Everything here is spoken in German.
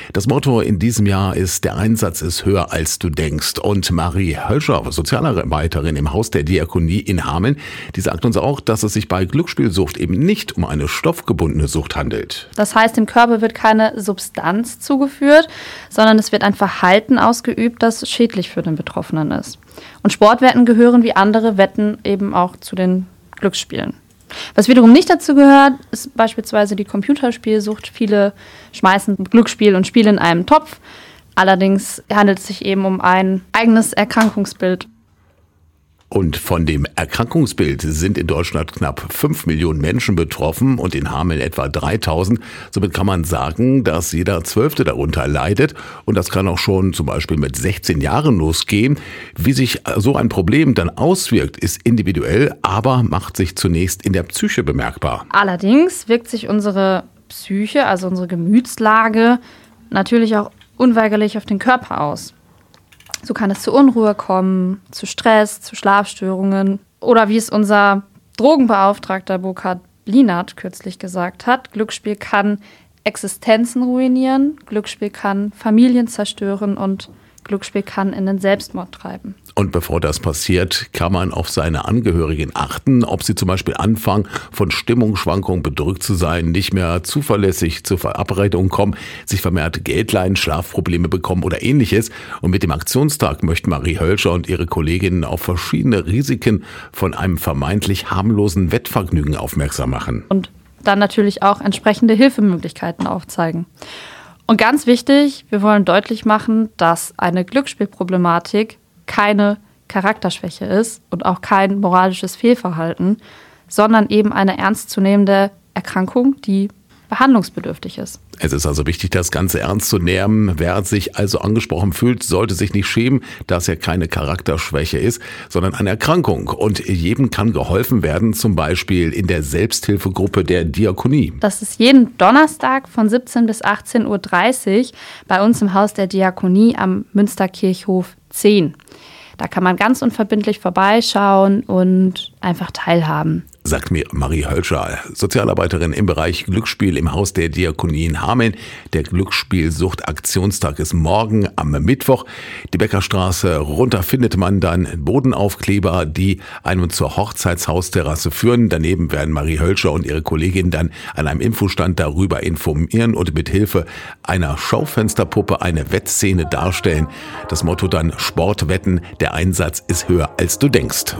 Das Motto in diesem Jahr ist: Der Einsatz ist höher, als du denkst. Und Marie Hölscher, Sozialarbeiterin im Haus der Diakonie in Hameln, die sagt uns auch, dass es sich bei Glücksspielsucht eben nicht um eine stoffgebundene Sucht handelt. Das heißt, dem Körper wird keine Substanz zugeführt, sondern es wird ein Verhalten ausgeübt, das schädlich für den Betroffenen ist. Und Sportwetten gehören wie andere Wetten eben auch zu den Glücksspielen. Was wiederum nicht dazu gehört, ist beispielsweise die Computerspielsucht. Viele schmeißen Glücksspiel und Spiel in einem Topf. Allerdings handelt es sich eben um ein eigenes Erkrankungsbild. Und von dem Erkrankungsbild sind in Deutschland knapp 5 Millionen Menschen betroffen und in Hameln etwa 3.000. Somit kann man sagen, dass jeder Zwölfte darunter leidet. Und das kann auch schon zum Beispiel mit 16 Jahren losgehen. Wie sich so ein Problem dann auswirkt, ist individuell, aber macht sich zunächst in der Psyche bemerkbar. Allerdings wirkt sich unsere Psyche, also unsere Gemütslage, natürlich auch unweigerlich auf den Körper aus. So kann es zu Unruhe kommen, zu Stress, zu Schlafstörungen oder wie es unser Drogenbeauftragter Burkhard Lienert kürzlich gesagt hat: Glücksspiel kann Existenzen ruinieren, Glücksspiel kann Familien zerstören und Glücksspiel kann in den Selbstmord treiben. Und bevor das passiert, kann man auf seine Angehörigen achten, ob sie zum Beispiel anfangen, von Stimmungsschwankungen bedrückt zu sein, nicht mehr zuverlässig zur Verabredung kommen, sich vermehrt Geld leihen, Schlafprobleme bekommen oder ähnliches. Und mit dem Aktionstag möchten Marie Hölscher und ihre Kolleginnen auf verschiedene Risiken von einem vermeintlich harmlosen Wettvergnügen aufmerksam machen. Und dann natürlich auch entsprechende Hilfemöglichkeiten aufzeigen. Und ganz wichtig, wir wollen deutlich machen, dass eine Glücksspielproblematik keine Charakterschwäche ist und auch kein moralisches Fehlverhalten, sondern eben eine ernstzunehmende Erkrankung, die behandlungsbedürftig ist. Es ist also wichtig, das Ganze ernst zu nehmen. Wer sich also angesprochen fühlt, sollte sich nicht schämen, dass er keine Charakterschwäche ist, sondern eine Erkrankung. Und jedem kann geholfen werden, zum Beispiel in der Selbsthilfegruppe der Diakonie. Das ist jeden Donnerstag von 17 bis 18.30 Uhr bei uns im Haus der Diakonie am Münsterkirchhof 10. Da kann man ganz unverbindlich vorbeischauen und einfach teilhaben. Sagt mir Marie Hölscher, Sozialarbeiterin im Bereich Glücksspiel im Haus der Diakonie in Hameln. Der Glücksspielsucht-Aktionstag ist morgen am Mittwoch. Die Beckerstraße runter findet man dann Bodenaufkleber, die einem zur Hochzeitshausterrasse führen. Daneben werden Marie Hölscher und ihre Kollegin dann an einem Infostand darüber informieren und mit Hilfe einer Schaufensterpuppe eine Wettszene darstellen. Das Motto dann: Sportwetten, der Einsatz ist höher, als du denkst.